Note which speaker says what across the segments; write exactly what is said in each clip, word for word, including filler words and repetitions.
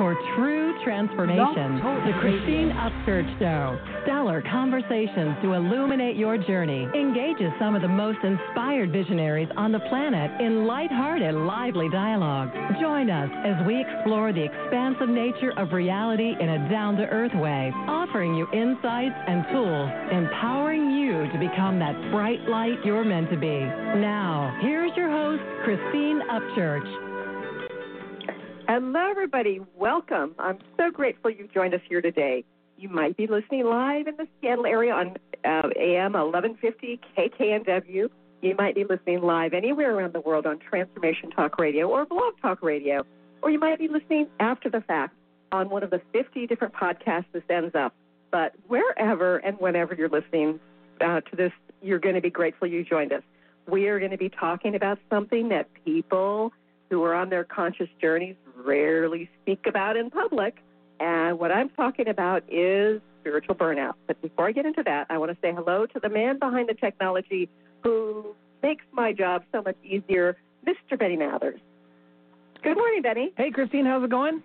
Speaker 1: for true transformation. The Christine Upchurch Show. Stellar conversations to illuminate your journey. Engages some of the most inspired visionaries on the planet in lighthearted, lively dialogue. Join us as we explore the expansive nature of reality in a down-to-earth way, offering you insights and tools, empowering you to become that bright light you're meant to be. Now, here's your host, Christine Upchurch.
Speaker 2: Hello, everybody. Welcome. I'm so grateful you've joined us here today. You might be listening live in the Seattle area on uh, A M eleven fifty K K N W. You might be listening live anywhere around the world on Transformation Talk Radio or Blog Talk Radio. Or you might be listening after the fact on one of the fifty different podcasts this ends up. But wherever and whenever you're listening uh, to this, you're going to be grateful you joined us. We are going to be talking about something that people who are on their conscious journeys rarely speak about in public. And what I'm talking about is spiritual burnout. But before I get into that, I want to say hello to the man behind the technology who makes my job so much easier, Mister Benny Mathers. Good morning, Benny.
Speaker 3: Hey, Christine, how's it going?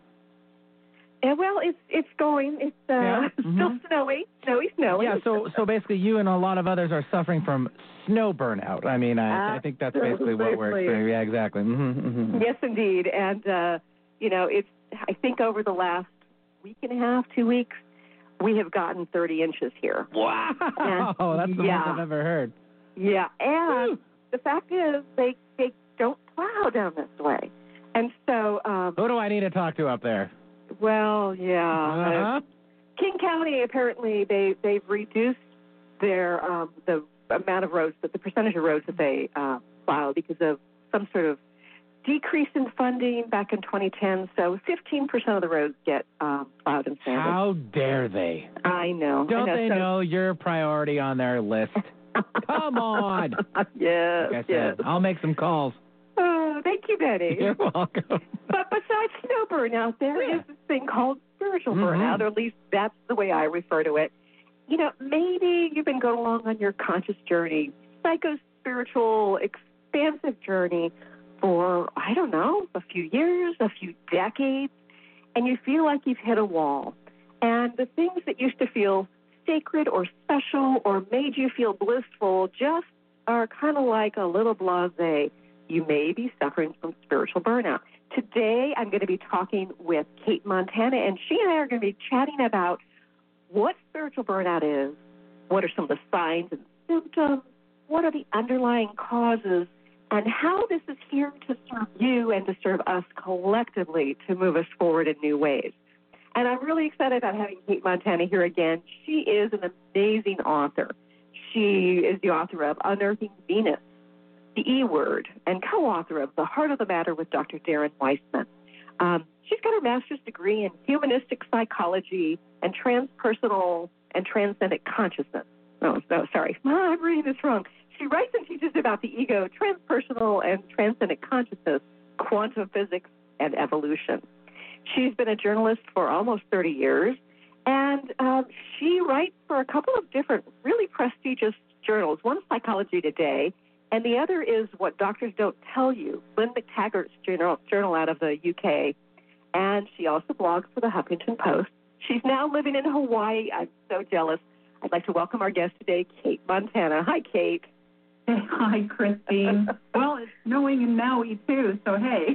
Speaker 2: Yeah, well, it's it's going. It's uh,
Speaker 3: yeah.
Speaker 2: still
Speaker 3: mm-hmm.
Speaker 2: snowy, snowy, snowy.
Speaker 3: Yeah, so so basically you and a lot of others are suffering from snow burnout. I mean, I, I think that's basically what we're experiencing. Yeah, exactly. Mm-hmm, mm-hmm.
Speaker 2: Yes, indeed. And, uh, you know, it's. I think over the last week and a half, two weeks, we have gotten thirty inches here.
Speaker 3: Wow. And, that's the
Speaker 2: yeah.
Speaker 3: most I've ever heard.
Speaker 2: Yeah, and
Speaker 3: Woo.
Speaker 2: The fact is they, they don't plow down this way. And so... Um,
Speaker 3: Who do I need to talk to up there?
Speaker 2: Well, yeah.
Speaker 3: Uh-huh.
Speaker 2: Uh, King County, apparently, they, they've reduced their um, the amount of roads, but the percentage of roads that they uh, plow because of some sort of decrease in funding back in twenty ten. So fifteen percent of the roads get um, plowed and sanded.
Speaker 3: How dare they?
Speaker 2: I know.
Speaker 3: Don't
Speaker 2: I know.
Speaker 3: they
Speaker 2: so,
Speaker 3: know you're a priority on their list? Come on.
Speaker 2: yes,
Speaker 3: like I said,
Speaker 2: yes.
Speaker 3: I'll make some calls.
Speaker 2: Oh, thank you, Betty.
Speaker 3: You're welcome.
Speaker 2: But besides snow burnout, there
Speaker 3: yeah.
Speaker 2: is this thing called spiritual
Speaker 3: mm-hmm.
Speaker 2: burnout, or at least that's the way I refer to it. You know, maybe you've been going along on your conscious journey, psycho-spiritual, expansive journey for, I don't know, a few years, a few decades, and you feel like you've hit a wall. And the things that used to feel sacred or special or made you feel blissful just are kind of like a little blasé. You may be suffering from spiritual burnout. Today, I'm going to be talking with Kate Montana, and she and I are going to be chatting about what spiritual burnout is, what are some of the signs and symptoms, what are the underlying causes, and how this is here to serve you and to serve us collectively to move us forward in new ways. And I'm really excited about having Kate Montana here again. She is an amazing author. She is the author of Unearthing Venus, The E Word, and co-author of The Heart of the Matter with Doctor Darren Weissman. Um, she's got her master's degree in humanistic psychology and transpersonal and transcendent consciousness. No, no, sorry. I'm reading this wrong. She writes and teaches about the ego, transpersonal and transcendent consciousness, quantum physics, and evolution. She's been a journalist for almost thirty years, and um, she writes for a couple of different really prestigious journals. One is Psychology Today, and the other is What Doctors Don't Tell You, Lynn McTaggart's journal, journal out of the U K, and she also blogs for the Huffington Post. She's now living in Hawaii. I'm so jealous. I'd like to welcome our guest today, Kate Montana. Hi, Kate.
Speaker 4: Hi, Christine. Well, it's snowing in Maui, too, so hey.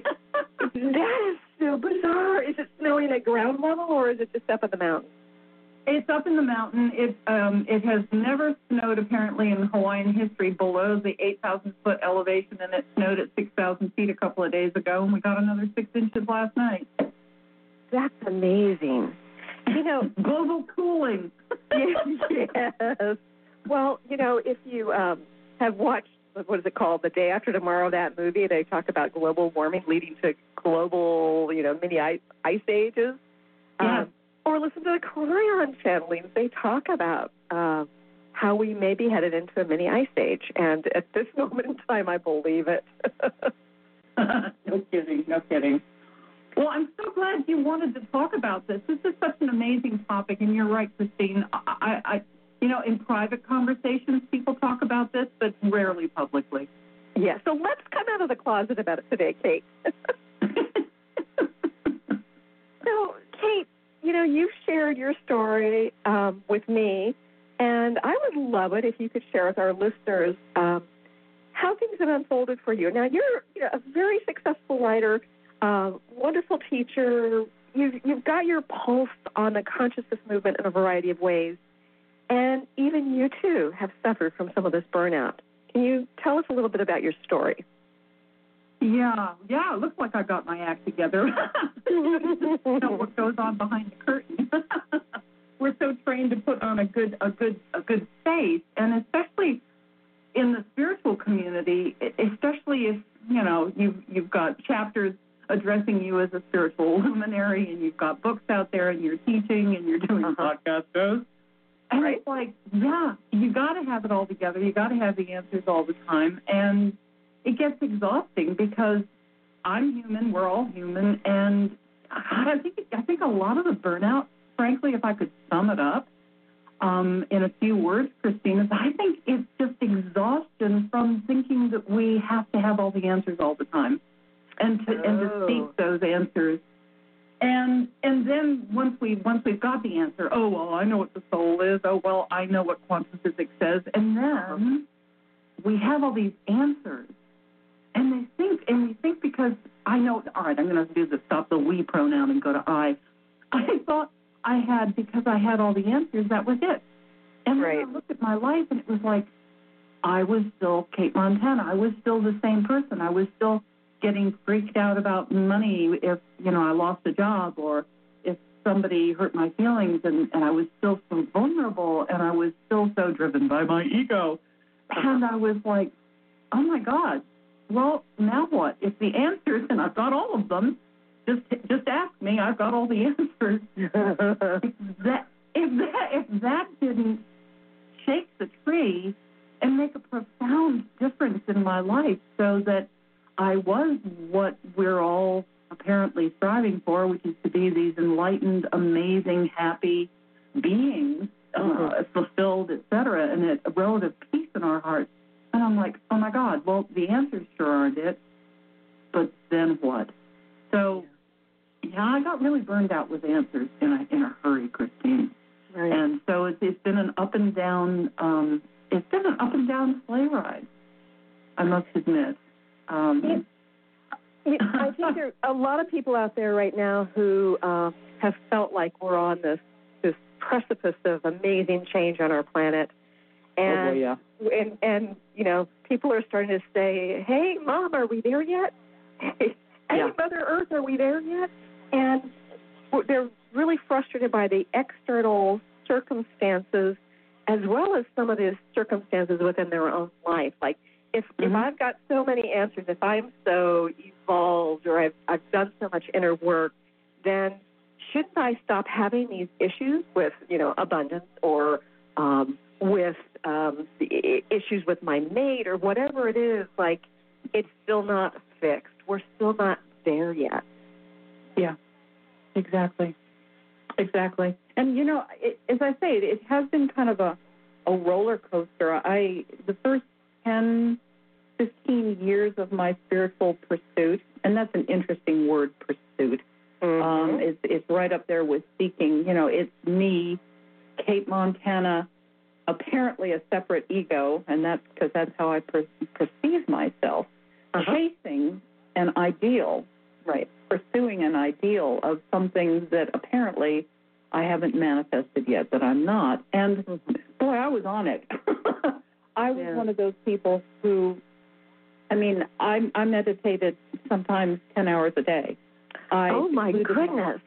Speaker 2: That is so bizarre. Is it snowing at ground level, or is it just up in the mountain?
Speaker 4: It's up in the mountain. It um, it has never snowed, apparently, in Hawaiian history below the eight thousand foot elevation, and it snowed at six thousand feet a couple of days ago, and we got another six inches last night.
Speaker 2: That's amazing. You know,
Speaker 4: global cooling.
Speaker 2: Yes. Well, you know, if you um, have watched, what is it called, The Day After Tomorrow, that movie, they talk about global warming leading to global, you know, mini ice, ice ages.
Speaker 4: Yeah.
Speaker 2: Um, or listen to the Cryon channelings. They talk about uh, how we may be headed into a mini ice age. And at this moment in time, I believe it.
Speaker 4: No kidding, no kidding. Well, I'm so glad you wanted to talk about this. This is such an amazing topic, and you're right, Christine. I, I, you know, in private conversations, people talk about this, but rarely publicly.
Speaker 2: Yeah, so let's come out of the closet about it today, Kate. So shared your story um, with me, and I would love it if you could share with our listeners um, how things have unfolded for you. Now, you're you know, a very successful writer, uh, wonderful teacher. You've, you've got your pulse on the consciousness movement in a variety of ways, and even you, too, have suffered from some of this burnout. Can you tell us a little bit about your story?
Speaker 4: Yeah, yeah, it looks like I got my act together. You know what goes on behind the curtain. We're so trained to put on a good, a good, a good face, and especially in the spiritual community, especially if you know you've you've got chapters addressing you as a spiritual luminary, and you've got books out there, and you're teaching, and you're doing uh-huh. podcast shows. And right. It's like, yeah, you got to have it all together. You got to have the answers all the time, and it gets exhausting because I'm human, we're all human, and I think I think a lot of the burnout, frankly, if I could sum it up um, in a few words, Christine, is I think it's just exhaustion from thinking that we have to have all the answers all the time, and to oh. and to seek those answers. And and then once we once we've got the answer, oh well, I know what the soul is. Oh well, I know what quantum physics says, and then we have all these answers. And they think, and we think because I know, all right, I'm going to do the stop the we pronoun and go to I. I thought I had, because I had all the answers, that was it. And
Speaker 2: right.
Speaker 4: then I looked at my life, and it was like, I was still Kate Montana. I was still the same person. I was still getting freaked out about money if, you know, I lost a job or if somebody hurt my feelings, and, and I was still so vulnerable, and I was still so driven by my ego. And I was like, oh, my God. Well, now what? If the answers, and I've got all of them, just just ask me. I've got all the answers. if that if that if that didn't shake the tree and make a profound difference in my life, so that I was what we're all apparently striving for, which is to be these enlightened, amazing, happy beings, uh, fulfilled, et cetera, and a relative peace in our hearts. And I'm like, oh, my God, well, the answers sure aren't it, but then what? So, yeah, I got really burned out with answers in a, in a hurry, Christine.
Speaker 2: Right.
Speaker 4: And so it's, it's been an up and down, um, it's been an up and down sleigh ride, I must admit. Um,
Speaker 2: yeah. I think there are a lot of people out there right now who uh, have felt like we're on this, this precipice of amazing change on our planet. And,
Speaker 3: oh, boy, yeah.
Speaker 2: and, and, you know, people are starting to say, hey, Mom, are we there yet? Hey,
Speaker 3: yeah.
Speaker 2: Mother Earth, are we there yet? And they're really frustrated by the external circumstances as well as some of the circumstances within their own life. Like, if, mm-hmm. if I've got so many answers, if I'm so evolved or I've, I've done so much inner work, then shouldn't I stop having these issues with, you know, abundance or um, with um, the issues with my mate or whatever it is? Like, it's still not fixed. We're still not there yet.
Speaker 4: Yeah, exactly. Exactly. And, you know, it, as I say, it, it has been kind of a, a roller coaster. I the first ten, fifteen years of my spiritual pursuit, and that's an interesting word, pursuit. Mm-hmm. Um, it's, it's right up there with seeking. You know, it's me, Kate Montana, apparently a separate ego, and that's because that's how I per- perceive myself, uh-huh. chasing an ideal, right, pursuing an ideal of something that apparently I haven't manifested yet, that I'm not. And, mm-hmm. boy, I was on it. I was yeah. one of those people who, I mean, I, I meditated sometimes ten hours a day. I
Speaker 2: oh, my goodness.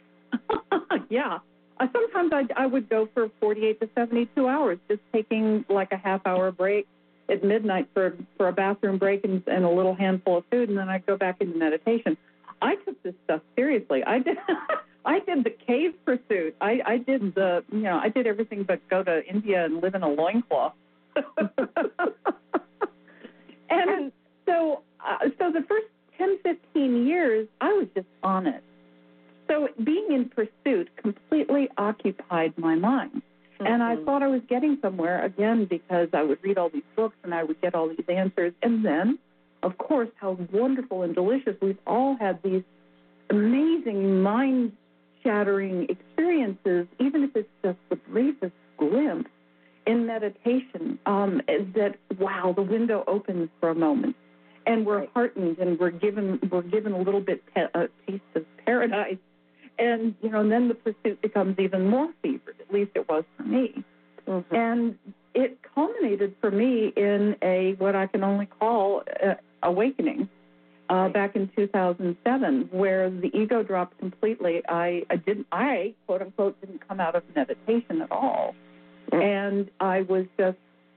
Speaker 4: yeah. Uh, sometimes I, I would go for forty-eight to seventy-two hours, just taking like a half-hour break at midnight for, for a bathroom break and, and a little handful of food, and then I'd go back into meditation. I took this stuff seriously. I did I did the cave pursuit. I, I did the, you know, I did everything but go to India and live in a loincloth. and so, uh, so the first ten, fifteen years, I was just on it. So being in pursuit completely occupied my mind. Mm-hmm. And I thought I was getting somewhere, again, because I would read all these books and I would get all these answers. And then, of course, how wonderful and delicious. We've all had these amazing mind-changing earth-shattering experiences, even if it's just the briefest glimpse in meditation, um, that, wow, the window opens for a moment. And we're right. heartened, and we're given we're given a little bit pe- a taste of paradise, and you know, and then the pursuit becomes even more fevered. At least it was for me, mm-hmm. and it culminated for me in a what I can only call uh, awakening uh, right. back in two thousand seven, where the ego dropped completely. I, I didn't, I quote unquote didn't come out of meditation at all, mm-hmm. and I was just.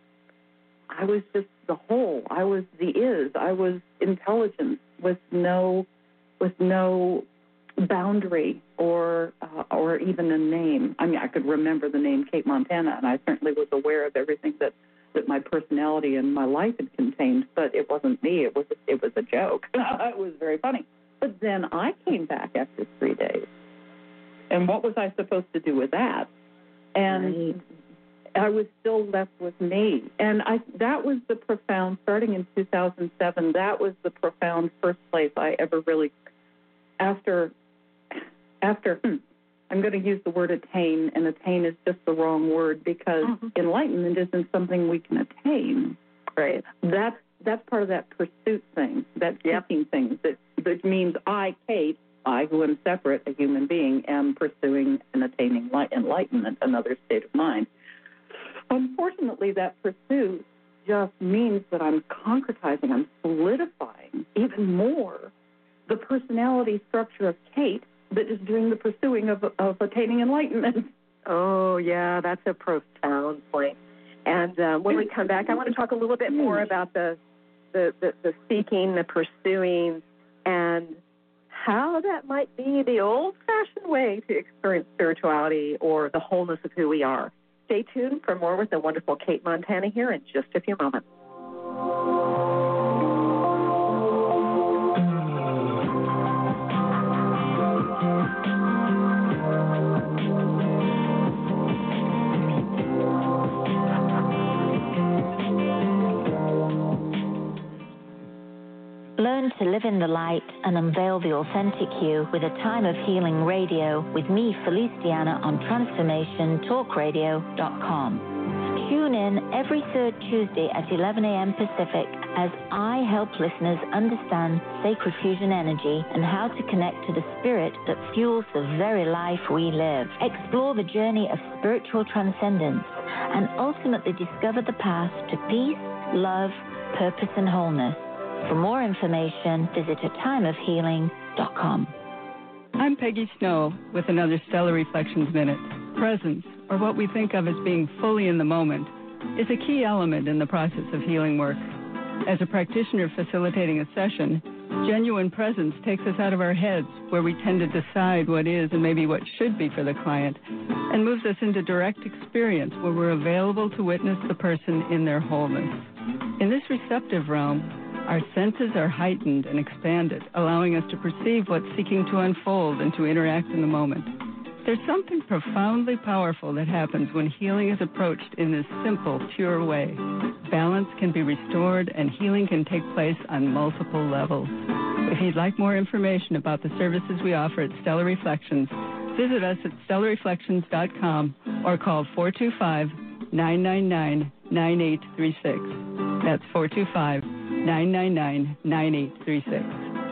Speaker 4: I was just the whole. I was the is. I was intelligence with no, with no boundary or uh, or even a name. I mean, I could remember the name Kate Montana, and I certainly was aware of everything that, that my personality and my life had contained. But it wasn't me. It was it was a joke. It was very funny. But then I came back after three days, and what was I supposed to do with that? And right. I was still left with me. And I that was the profound, starting in two thousand seven, that was the profound first place I ever really, after, after hmm, I'm going to use the word attain, and attain is just the wrong word because mm-hmm. enlightenment isn't something we can attain. Right. That's, that's part of that pursuit thing, that seeking yep. thing, that, that means I, Kate, I, who am separate, a human being, am pursuing and attaining light, enlightenment, another state of mind. Unfortunately, that pursuit just means that I'm concretizing, I'm solidifying even more the personality structure of Kate that is doing the pursuing of, of attaining enlightenment.
Speaker 2: Oh, yeah, that's a profound point. And uh, when we come back, I want to talk a little bit more about the, the, the, the seeking, the pursuing, and how that might be the old-fashioned way to experience spirituality or the wholeness of who we are. Stay tuned for more with the wonderful Kate Montana here in just a few moments.
Speaker 5: Learn to live in the light and unveil the authentic you with A Time of Healing Radio with me, Felice Diana, on transformation talk radio dot com. Tune in every third Tuesday at eleven a.m. Pacific as I help listeners understand sacred fusion energy and how to connect to the spirit that fuels the very life we live. Explore the journey of spiritual transcendence and ultimately discover the path to peace, love, purpose, and wholeness. For more information, visit a time of healing dot com.
Speaker 6: I'm Peggy Snow with another Stellar Reflections Minute. Presence, or what we think of as being fully in the moment, is a key element in the process of healing work. As a practitioner facilitating a session, genuine presence takes us out of our heads, where we tend to decide what is and maybe what should be for the client, and moves us into direct experience, where we're available to witness the person in their wholeness. In this receptive realm, our senses are heightened and expanded, allowing us to perceive what's seeking to unfold and to interact in the moment. There's something profoundly powerful that happens when healing is approached in this simple, pure way. Balance can be restored, and healing can take place on multiple levels. If you'd like more information about the services we offer at Stellar Reflections, visit us at stellar reflections dot com or call four two five, nine nine nine, nine eight three six. That's four two five, nine nine nine, nine eight three six.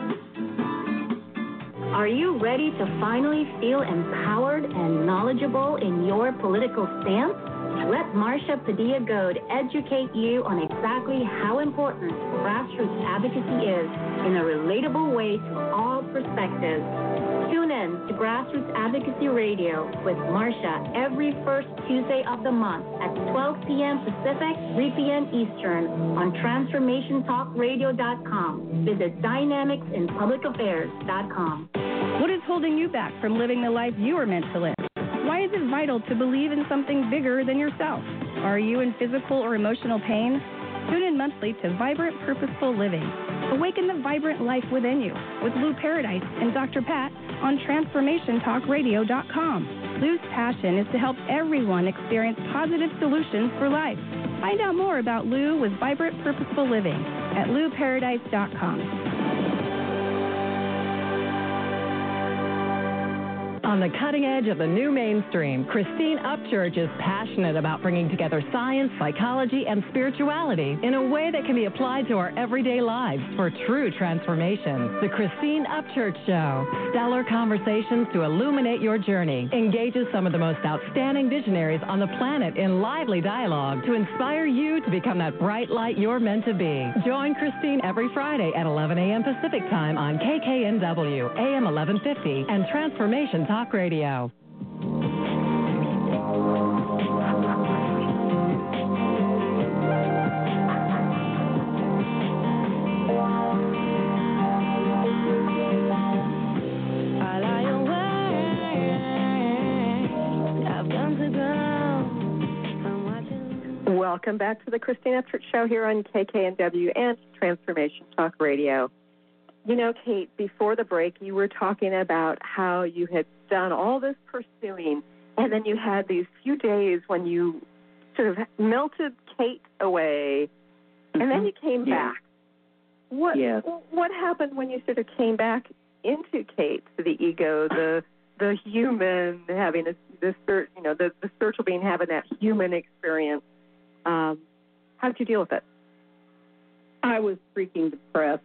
Speaker 7: Are you ready to finally feel empowered and knowledgeable in your political stance? Let Marsha Padilla-Goad educate you on exactly how important grassroots advocacy is in a relatable way to all perspectives. Tune in to Grassroots Advocacy Radio with Marsha every first Tuesday of the month at twelve p.m. Pacific, three p.m. Eastern on transformation talk radio dot com. Visit dynamics in public affairs dot com.
Speaker 8: What is holding you back from living the life you are meant to live? Why is it vital to believe in something bigger than yourself? Are you in physical or emotional pain? Tune in monthly to Vibrant Purposeful Living. Awaken the vibrant life within you with Lou Paradise and Doctor Pat on transformation talk radio dot com. Lou's passion is to help everyone experience positive solutions for life. Find out more about Lou with Vibrant Purposeful Living at lou paradise dot com.
Speaker 1: On the cutting edge of the new mainstream, Christine Upchurch is passionate about bringing together science, psychology, and spirituality in a way that can be applied to our everyday lives for true transformation. The Christine Upchurch Show. Stellar conversations to illuminate your journey. Engages some of the most outstanding visionaries on the planet in lively dialogue to inspire you to become that bright light you're meant to be. Join Christine every Friday at eleven a.m. Pacific Time on K K N W, A M eleven fifty, and Transformation Talk Radio.
Speaker 2: Welcome back to the Christine Upchurch Show here on K K N W and Transformation Talk Radio. You know, Kate, before the break, you were talking about how you had done all this pursuing, and then you had these few days when you sort of melted Kate away, and mm-hmm. then you came
Speaker 4: yeah.
Speaker 2: back. What
Speaker 4: yes.
Speaker 2: what happened when you sort of came back into Kate, the ego, the the human having a, the you know the, the spiritual being having that human experience? Um, how did you deal with it?
Speaker 4: I was freaking depressed.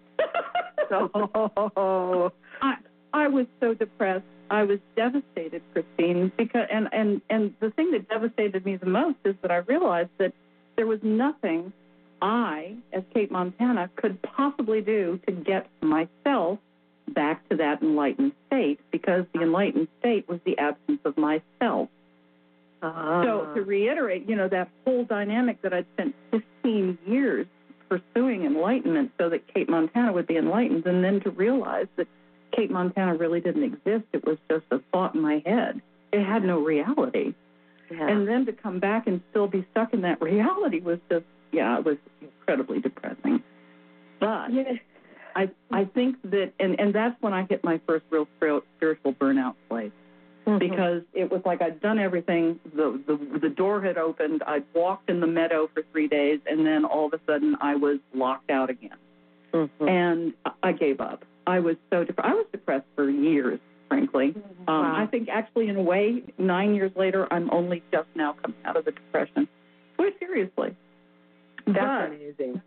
Speaker 2: oh.
Speaker 4: I I was so depressed. I was devastated, Christine, because and, and, and the thing that devastated me the most is that I realized that there was nothing I, as Kate Montana, could possibly do to get myself back to that enlightened state, because the enlightened state was the absence of myself.
Speaker 2: Uh-huh.
Speaker 4: So to reiterate, you know, that whole dynamic that I'd spent fifteen years pursuing enlightenment so that Kate Montana would be enlightened, and then to realize that Kate Montana really didn't exist. It was just a thought in my head. It had no reality.
Speaker 2: Yeah.
Speaker 4: And then to come back and still be stuck in that reality was just, yeah, it was incredibly depressing. But
Speaker 2: yeah.
Speaker 4: I I think that, and, and that's when I hit my first real spiritual burnout place. Mm-hmm. Because it was like I'd done everything, the, the the door had opened, I'd walked in the meadow for three days, and then all of a sudden I was locked out again. Mm-hmm. And I gave up. I was so depressed. I was depressed for years, frankly. Mm-hmm. Um,
Speaker 2: wow.
Speaker 4: I think actually, in a way, nine years later, I'm only just now coming out of the depression. Quite seriously.
Speaker 2: That's
Speaker 4: but,
Speaker 2: amazing.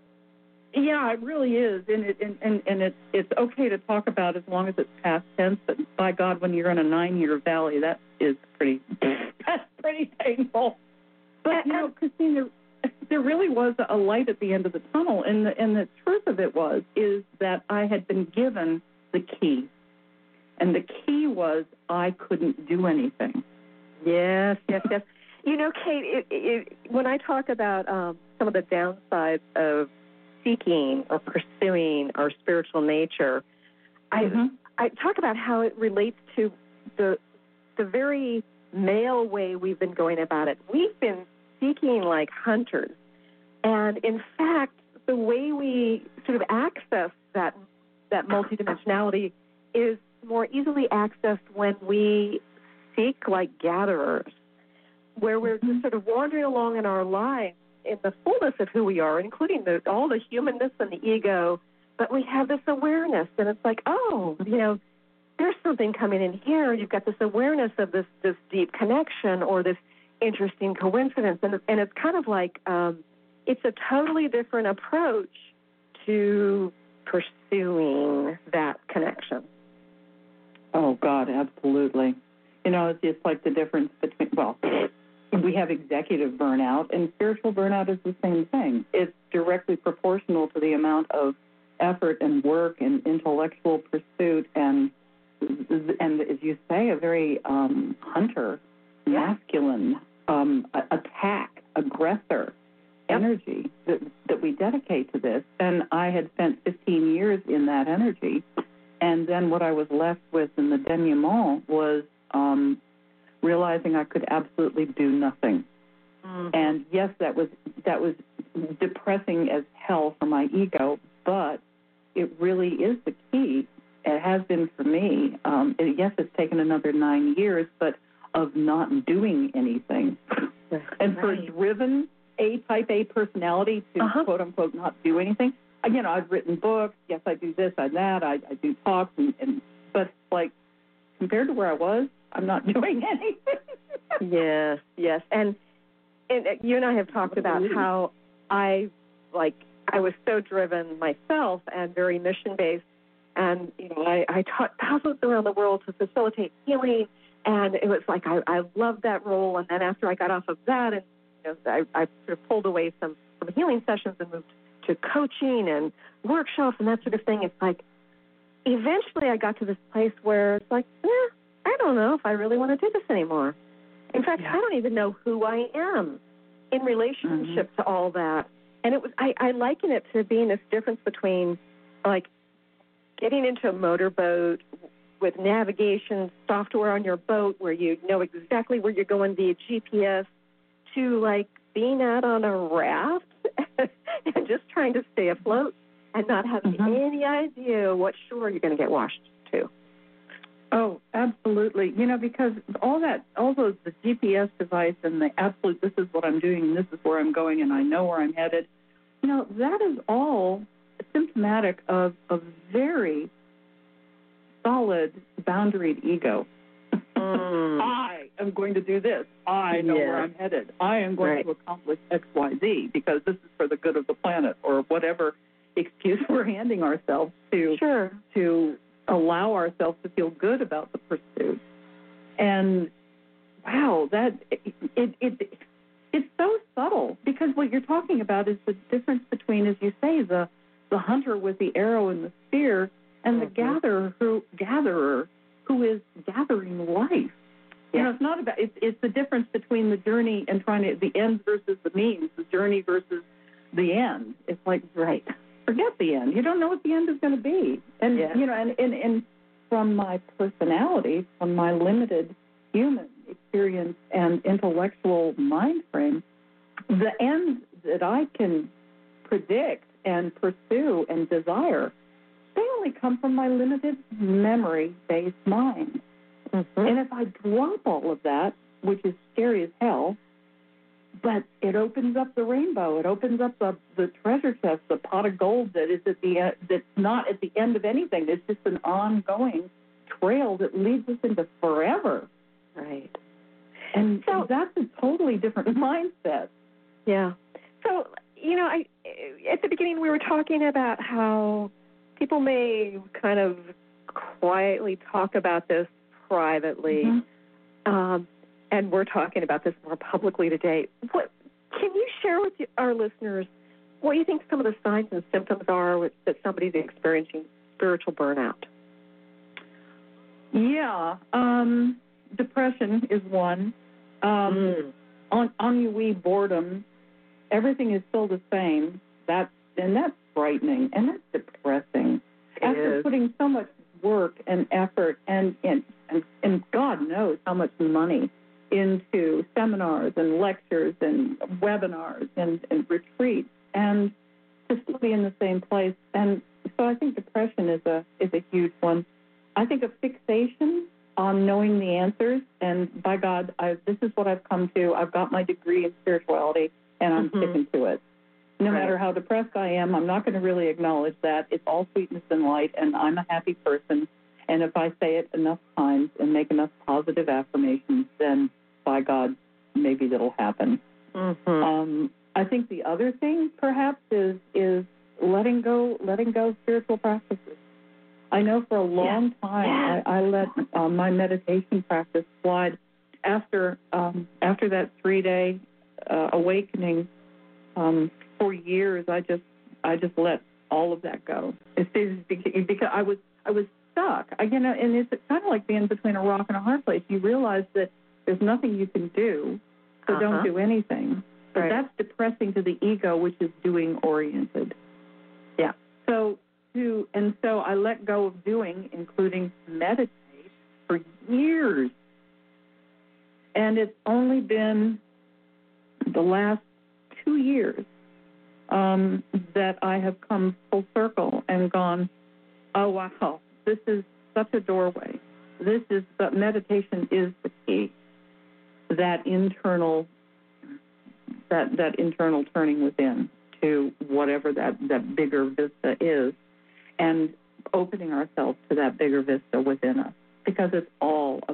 Speaker 4: Yeah, it really is, and it and, and, and it's it's okay to talk about as long as it's past tense. But by God, when you're in a nine-year valley, that is pretty that's pretty painful. But you know, Christine, there, there really was a light at the end of the tunnel, and the and the truth of it was is that I had been given the key, and the key was I couldn't do anything.
Speaker 2: Yes, yes, yes. You know, Kate, it, it, when I talk about um, some of the downsides of seeking or pursuing our spiritual nature,
Speaker 4: mm-hmm.
Speaker 2: I I talk about how it relates to the the very male way we've been going about it. We've been seeking like hunters, and in fact, the way we sort of access that that multidimensionality is more easily accessed when we seek like gatherers, where we're
Speaker 4: mm-hmm.
Speaker 2: just sort of wandering along in our lives in the fullness of who we are, including the, all the humanness and the ego, but we have this awareness, and it's like, oh, you know, there's something coming in here. You've got this awareness of this this deep connection or this interesting coincidence, and and it's kind of like um, it's a totally different approach to pursuing that connection.
Speaker 4: Oh God, absolutely. You know, it's just like the difference between well. We have executive burnout, and spiritual burnout is the same thing. It's directly proportional to the amount of effort and work and intellectual pursuit and, and as you say, a very um, hunter, masculine, um, attack, aggressor energy that, that we dedicate to this. And I had spent fifteen years in that energy, and then what I was left with in the denouement was um, realizing I could absolutely do nothing. Mm-hmm. And yes, that was that was depressing as hell for my ego, but it really is the key. It has been for me. Um, and yes, it's taken another nine years, but of not doing anything. And for a driven A type A personality to uh-huh. quote unquote not do anything, you know, I've written books. Yes, I do this, I that. I, I do talks, and, and but like compared to where I was, I'm not doing anything.
Speaker 2: Yes, yes. And, and you and I have talked about how I, like, I was so driven myself and very mission-based. And, you know, I, I taught thousands around the world to facilitate healing. And it was like I, I loved that role. And then after I got off of that, and you know, I, I sort of pulled away some from healing sessions and moved to coaching and workshops and that sort of thing. It's like eventually I got to this place where it's like, yeah, I don't know if I really want to do this anymore. In fact, yeah. I don't even know who I am in relationship mm-hmm. to all that. And it was I, I liken it to being this difference between like getting into a motorboat with navigation software on your boat where you know exactly where you're going via G P S to like being out on a raft and just trying to stay afloat and not having mm-hmm. any idea what shore you're going to get washed to.
Speaker 4: Oh, absolutely. You know, because all that, all those, the G P S device and the absolute, this is what I'm doing, this is where I'm going, and I know where I'm headed, you know, that is all symptomatic of a very solid, boundaried ego. Mm. I am going to do this. I know yeah. where I'm headed. I am going right. to accomplish X, Y, Z because this is for the good of the planet, or whatever excuse we're handing ourselves to
Speaker 2: sure.
Speaker 4: to allow ourselves to feel good about the pursuit. And wow, that it, it, it it's so subtle because what you're talking about is the difference between, as you say, the the hunter with the arrow and the spear, and mm-hmm. the gatherer who gatherer who is gathering life. Yeah. You know, it's not about it's it's the difference between the journey and trying to the end versus the means, the journey versus the end. It's like right, forget the end. You don't know what the end is going to be. And yeah. you know, and, and and from my personality, from my limited human experience and intellectual mind frame, the end that I can predict and pursue and desire, they only come from my limited memory-based mind. Mm-hmm. And if I drop all of that, which is scary as hell, but it opens up the rainbow, it opens up the, the treasure chest, the pot of gold that is at the end, that's not at the end of anything. It's just an ongoing trail that leads us into forever.
Speaker 2: Right.
Speaker 4: And so that's a totally different mindset.
Speaker 2: Yeah. So, you know, I at the beginning we were talking about how people may kind of quietly talk about this privately, mm-hmm. um, and we're talking about this more publicly today. What can you share with our listeners what you think some of the signs and symptoms are with, that somebody's experiencing spiritual burnout?
Speaker 4: Yeah, um, depression is one. Um, mm. Ennui, boredom, everything is still the same. That's and that's frightening and that's depressing. It After is. putting so much work and effort and, and and and God knows how much money into seminars and lectures and webinars and, and retreats, and to still be in the same place. And so I think depression is a is a huge one. I think a fixation on knowing the answers, and by God, I, this is what I've come to. I've got my degree in spirituality, and I'm mm-hmm. sticking to it. No right. matter how depressed I am, I'm not going to really acknowledge that. It's all sweetness and light, and I'm a happy person. And if I say it enough times and make enough positive affirmations, then by God, maybe that'll happen. Mm-hmm. Um, I think the other thing, perhaps, is is letting go, letting go of spiritual practices. I know for a long yeah. time yeah. I, I let uh, my meditation practice slide. After um, after that three day uh, awakening, um, for years I just I just let all of that go. It's because I was I was stuck. I, you know, and it's kind of like being between a rock and a hard place. You realize that there's nothing you can do, so uh-huh. don't do anything. But right. that's depressing to the ego, which is doing oriented. Yeah. So. To, and so I let go of doing, including meditate, for years. And it's only been the last two years um, that I have come full circle and gone, oh, wow, this is such a doorway. This is, the meditation is the key. That internal, that, that internal turning within to whatever that, that bigger vista is, and opening ourselves to that bigger vista within us, because it's all a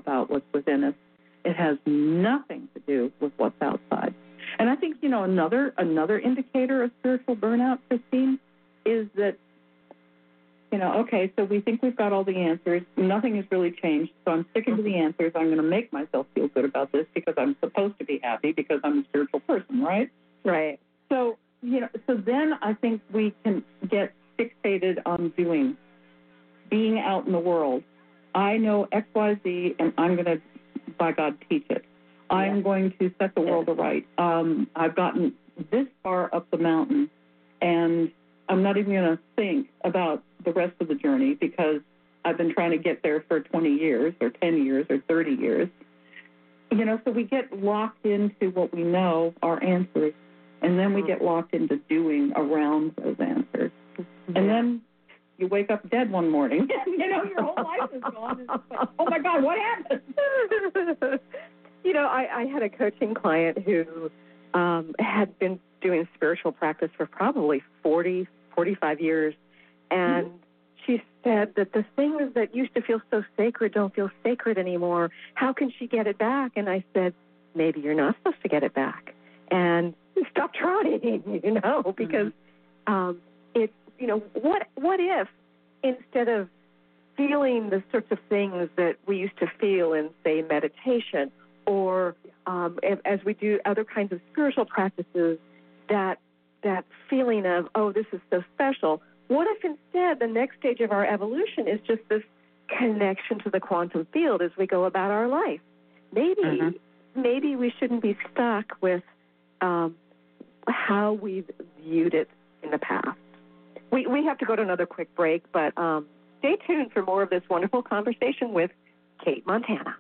Speaker 4: about what's within us. It has nothing to do with what's outside. And I think, you know, another another indicator of spiritual burnout, Christine, is that, you know, okay, so we think we've got all the answers. Nothing has really changed, so I'm sticking to the answers. I'm going to make myself feel good about this because I'm supposed to be happy because I'm a spiritual person, right?
Speaker 2: Right.
Speaker 4: So, you know, so then I think we can get fixated on doing, being out in the world. I know X, Y, Z, and I'm going to, by God, teach it. Yeah. I'm going to set the world aright. Um, I've gotten this far up the mountain, and I'm not even going to think about the rest of the journey because I've been trying to get there for twenty years or ten years or thirty years. You know, so we get locked into what we know are answers, and then we get locked into doing around those answers. Yeah. And then you wake up dead one morning, and, you know, your whole life is gone. And it's like, oh, my God, what happened?
Speaker 2: You know, I, I had a coaching client who um, had been doing spiritual practice for probably forty, forty-five years, and mm-hmm. she said that the things that used to feel so sacred don't feel sacred anymore. How can she get it back? And I said, maybe you're not supposed to get it back. And stop trying, you know, because mm-hmm. um, it's, you know, what what if instead of feeling the sorts of things that we used to feel in, say, meditation or um, as we do other kinds of spiritual practices, that that feeling of, oh, this is so special, what if instead the next stage of our evolution is just this connection to the quantum field as we go about our life? Maybe mm-hmm. maybe we shouldn't be stuck with um, how we've viewed it in the past. We we have to go to another quick break, but um, stay tuned for more of this wonderful conversation with Kate Montana.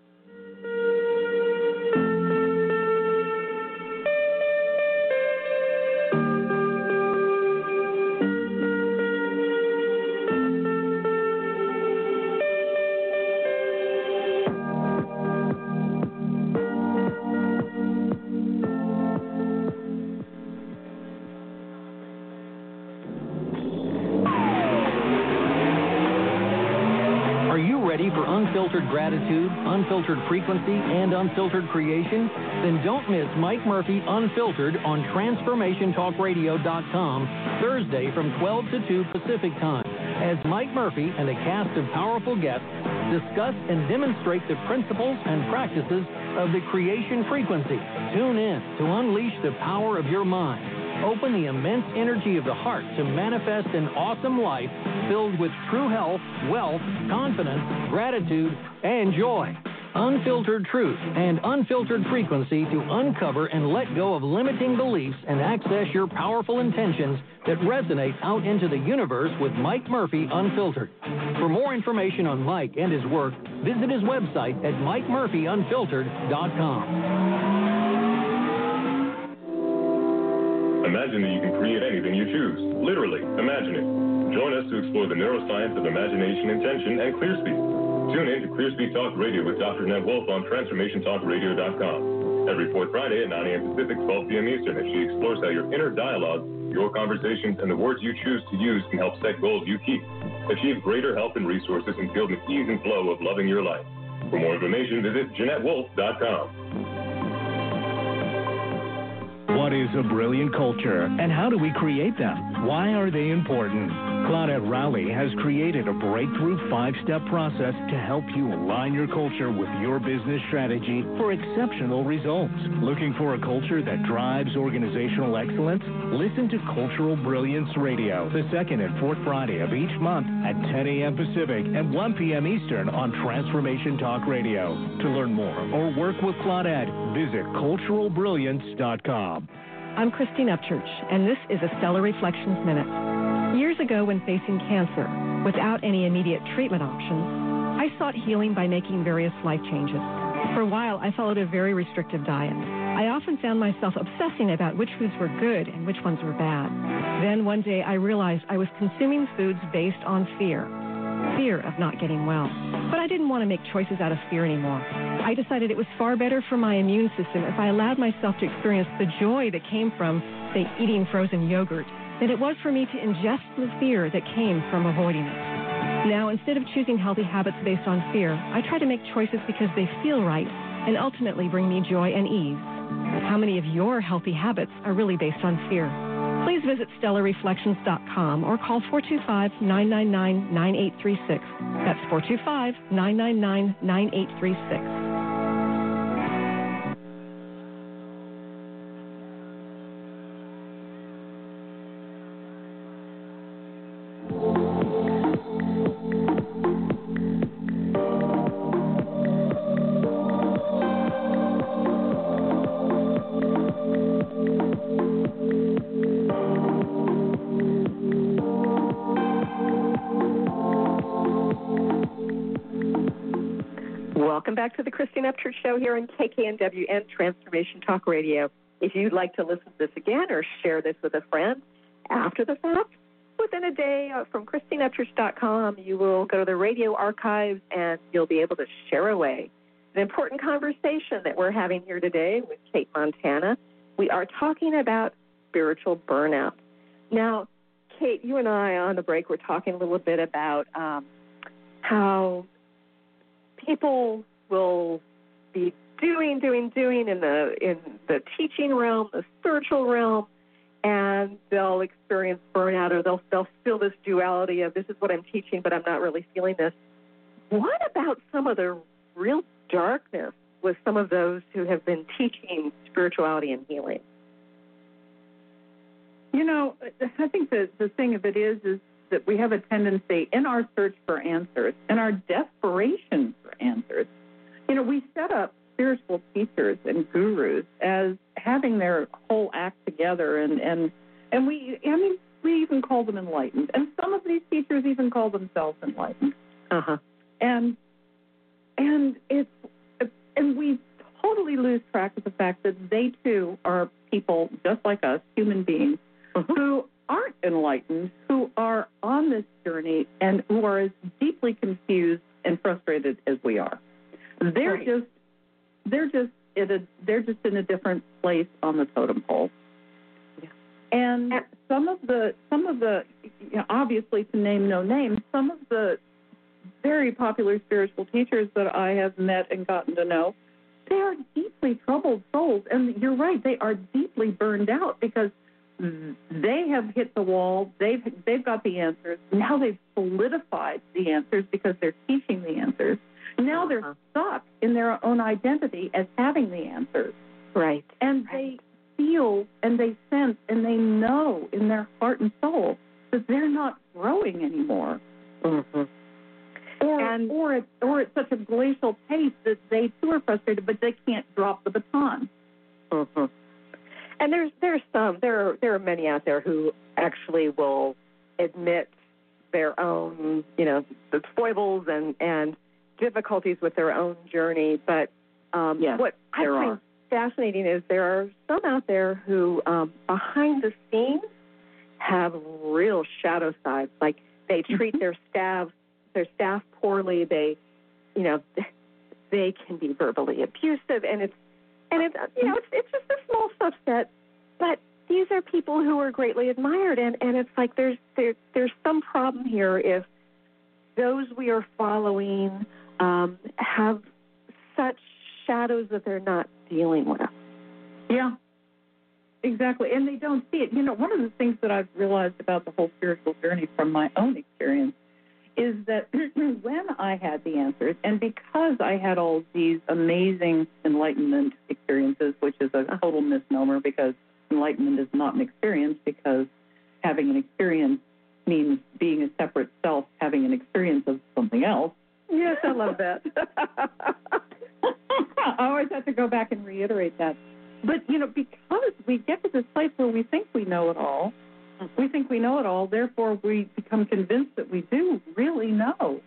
Speaker 9: Ready for unfiltered gratitude, unfiltered frequency, and unfiltered creation? Then don't miss Mike Murphy Unfiltered on Transformation Talk Radio dot com Thursday from twelve to two Pacific Time as Mike Murphy and a cast of powerful guests discuss and demonstrate the principles and practices of the creation frequency. Tune in to unleash the power of your mind. Open the immense energy of the heart to manifest an awesome life filled with true health, wealth, confidence, gratitude, and joy. Unfiltered truth and unfiltered frequency to uncover and let go of limiting beliefs and access your powerful intentions that resonate out into the universe with Mike Murphy Unfiltered. For more information on Mike and his work, visit his website at Mike Murphy Unfiltered dot com.
Speaker 10: Imagine that you can create anything you choose. Literally, imagine it. Join us to explore the neuroscience of imagination, intention, and ClearSpeak. Tune in to ClearSpeak Talk Radio with Doctor Ned Wolf on Transformation Talk Radio dot com. Every fourth Friday at nine a.m. Pacific, twelve p.m. Eastern, as she explores how your inner dialogue, your conversations, and the words you choose to use can help set goals you keep. Achieve greater health and resources and feel the ease and flow of loving your life. For more information, visit Jeanette Wolf dot com.
Speaker 11: What is a brilliant culture, and how do we create them? Why are they important? Claudette Rowley has created a breakthrough five-step process to help you align your culture with your business strategy for exceptional results. Looking for a culture that drives organizational excellence? Listen to Cultural Brilliance Radio, the second and fourth Friday of each month at ten a.m. Pacific and one p.m. Eastern on Transformation Talk Radio. To learn more or work with Claudette, visit Cultural Brilliance dot com.
Speaker 12: I'm Christine Upchurch, and this is a Stellar Reflections Minute. Years ago, when facing cancer, without any immediate treatment options, I sought healing by making various life changes. For a while, I followed a very restrictive diet. I often found myself obsessing about which foods were good and which ones were bad. Then one day, I realized I was consuming foods based on fear. Fear of not getting well. But I didn't want to make choices out of fear anymore. I decided it was far better for my immune system if I allowed myself to experience the joy that came from, say, eating frozen yogurt, than it was for me to ingest the fear that came from avoiding it. Now, instead of choosing healthy habits based on fear, I try to make choices because they feel right and ultimately bring me joy and ease. How many of your healthy habits are really based on fear? Please visit stellar reflections dot com or call four two five, nine nine nine, nine eight three six. That's four two five, nine nine nine, nine eight three six.
Speaker 2: Welcome back to the Christine Upchurch Show here on K K N W and Transformation Talk Radio. If you'd like to listen to this again or share this with a friend after the fact, within a day uh, from Christine Upchurch dot com, you will go to the radio archives and you'll be able to share away an important conversation that we're having here today with Kate Montana. We are talking about spiritual burnout. Now, Kate, you and I on the break were talking a little bit about um, how people will be doing, doing, doing in the in the teaching realm, the spiritual realm, and they'll experience burnout, or they'll they'll feel this duality of this is what I'm teaching, but I'm not really feeling this. What about some of the real darkness with some of those who have been teaching spirituality and healing?
Speaker 4: You know, I think the the thing of it is is that we have a tendency in our search for answers, in our desperation for answers, you know, we set up spiritual teachers and gurus as having their whole act together, and, and, and we, I mean, we even call them enlightened, and some of these teachers even call themselves enlightened.
Speaker 2: Uh-huh.
Speaker 4: And, and it's, and we totally lose track of the fact that they too are people just like us, human beings, uh-huh. who aren't enlightened, who are on this journey and who are as deeply confused and frustrated as we are. They're
Speaker 2: right.
Speaker 4: just they're just in a they're just in a different place on the totem pole. Yeah. And some of the some of the you know, obviously to name no names, some of the very popular spiritual teachers that I have met and gotten to know, they are deeply troubled souls, and you're right, they are deeply burned out because they have hit the wall. They've they've got the answers. Now they've solidified the answers because they're teaching the answers. Now they're stuck in their own identity as having the answers.
Speaker 2: Right.
Speaker 4: And right. they feel and they sense and they know in their heart and soul that they're not growing anymore.
Speaker 2: Mm-hmm.
Speaker 4: Or
Speaker 2: and,
Speaker 4: or at, or at such a glacial pace that they too are frustrated, but they can't drop the baton.
Speaker 2: Mm-hmm. And there's there's some there are there are many out there who actually will admit their own, you know, the foibles and, and difficulties with their own journey. But um,
Speaker 4: yes,
Speaker 2: what I
Speaker 4: find
Speaker 2: are. fascinating is there are some out there who um, behind the scenes have real shadow sides. Like they treat mm-hmm. their staff their staff poorly. They, you know, they can be verbally abusive, and it's. And it's, you know, it's, it's just a small subset, but these are people who are greatly admired, and, and it's like there's there, there's some problem here if those we are following um, have such shadows that they're not dealing with.
Speaker 4: Yeah, exactly, and they don't see it. You know, one of the things that I've realized about the whole spiritual journey from my own experience is that when I had the answers, and because I had all these amazing enlightenment experiences, which is a total misnomer because enlightenment is not an experience, because having an experience means being a separate self, having an experience of something else.
Speaker 2: Yes, I love that.
Speaker 4: I always have to go back and reiterate that. But, you know, because we get to this place where we think we know it all, we think we know it all, therefore we become convinced that we do really know.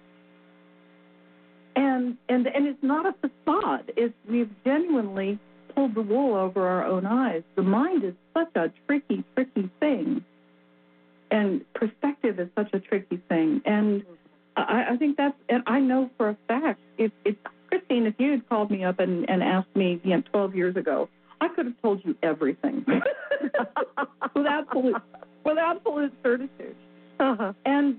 Speaker 4: And and and it's not a facade. It's, we've genuinely pulled the wool over our own eyes. The mind is such a tricky, tricky thing. And perspective is such a tricky thing. And I, I think that's, and I know for a fact, if, if Christine, if you had called me up and, and asked me, you know, twelve years ago, I could have told you everything with absolute, with absolute certitude.
Speaker 2: Uh-huh.
Speaker 4: And the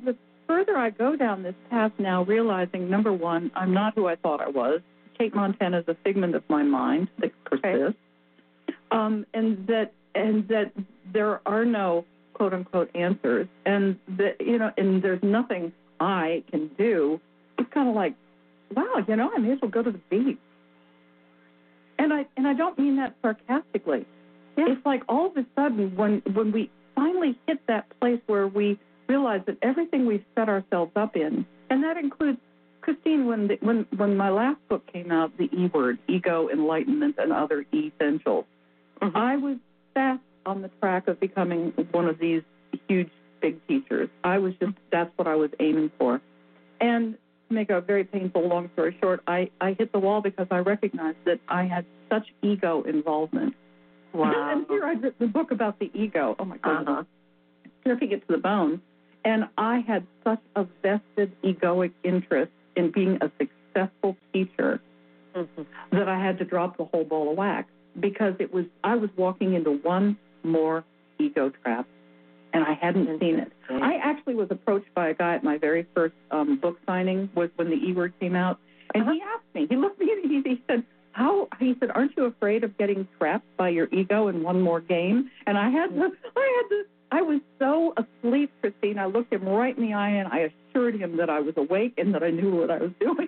Speaker 4: further I go down this path now, realizing, number one, I'm not who I thought I was. Kate Montana is a figment of my mind that persists, um, and that and that there are no quote unquote answers, and that you know, and there's nothing I can do. It's kind of like, wow, you know, I may as well go to the beach. And I and I don't mean that sarcastically. Yeah. It's like all of a sudden when when we finally hit that place where we realize that everything we've set ourselves up in, and that includes, Christine, when the, when when my last book came out, The E Word, Ego, Enlightenment, and Other Essentials, mm-hmm. I was fast on the track of becoming one of these huge, big teachers. I was just, that's what I was aiming for. And to make a very painful long story short, I, I hit the wall because I recognized that I had such ego involvement. Wow. And here I'd written a book about the ego. Oh, my God. Uh-huh. Stripping it to the bone. And I had such a vested egoic interest in being a successful teacher mm-hmm. that I had to drop the whole ball of wax because it was I was walking into one more ego trap, and I hadn't mm-hmm. seen it. Mm-hmm. I actually was approached by a guy at my very first um, book signing was when the E Word came out, and uh-huh. he asked me, he looked at me and he, he said, How he said, aren't you afraid of getting trapped by your ego in one more game? And I had to, I had to, I was so asleep, Christine. I looked him right in the eye and I assured him that I was awake and that I knew what I was doing.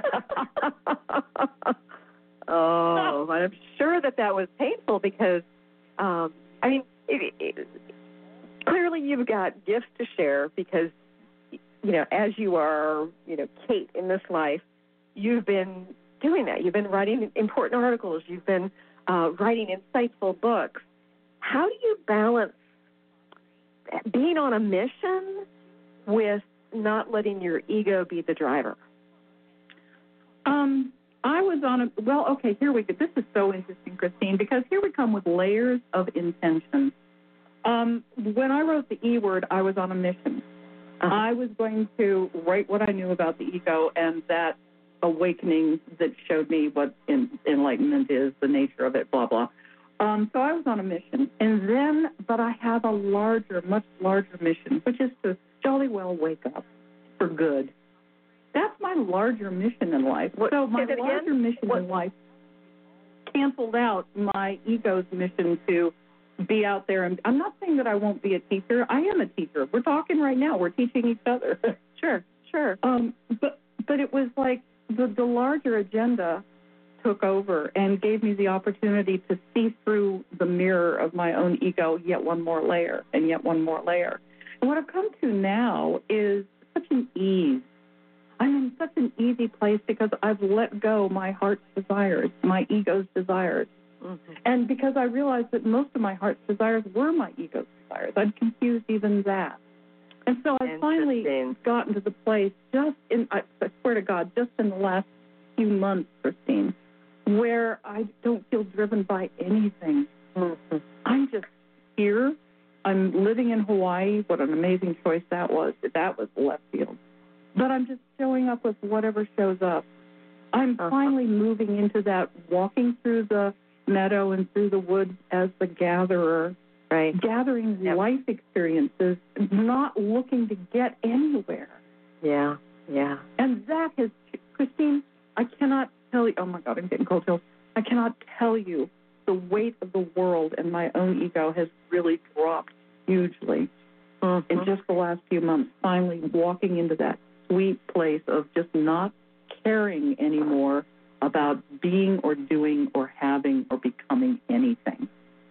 Speaker 2: Oh, I'm sure that that was painful because, um, I mean, it, it, clearly you've got gifts to share because, you know, as you are, you know, Kate in this life, you've been doing that. You've been writing important articles. You've been uh, writing insightful books. How do you balance being on a mission with not letting your ego be the driver?
Speaker 4: Um, I was on a, well, okay, here we go. This is so interesting, Christine, because here we come with layers of intention. Um, when I wrote the E Word, I was on a mission. Uh-huh. I was going to write what I knew about the ego and that awakening that showed me what in, enlightenment is, the nature of it, blah, blah. Um, so I was on a mission. And then, but I have a larger, much larger mission, which is to jolly well wake up for good. That's my larger mission in life. So my larger again? mission what? in life canceled out my ego's mission to be out there. And I'm not saying that I won't be a teacher. I am a teacher. We're talking right now. We're teaching each other.
Speaker 2: Sure, sure.
Speaker 4: Um, but but it was like the, the larger agenda took over and gave me the opportunity to see through the mirror of my own ego yet one more layer and yet one more layer. And what I've come to now is such an ease. I'm in such an easy place because I've let go my heart's desires, my ego's desires. Mm-hmm. And because I realized that most of my heart's desires were my ego's desires. I'd confused even that. And so I finally gotten to the place just in, I, I swear to God, just in the last few months, Christine, where I don't feel driven by anything. Mm-hmm. I'm just here. I'm living in Hawaii. What an amazing choice that was. That was left field. But I'm just showing up with whatever shows up. I'm uh-huh. finally moving into that, walking through the meadow and through the woods as the gatherer, right? Gathering yep. life experiences, not looking to get anywhere.
Speaker 2: Yeah, yeah.
Speaker 4: And that has, Christine, I cannot tell you, oh my God, I'm getting cold chills. I cannot tell you the weight of the world and my own ego has really dropped hugely mm-hmm. in just the last few months, finally walking into that sweet place of just not caring anymore about being or doing or having or becoming anything.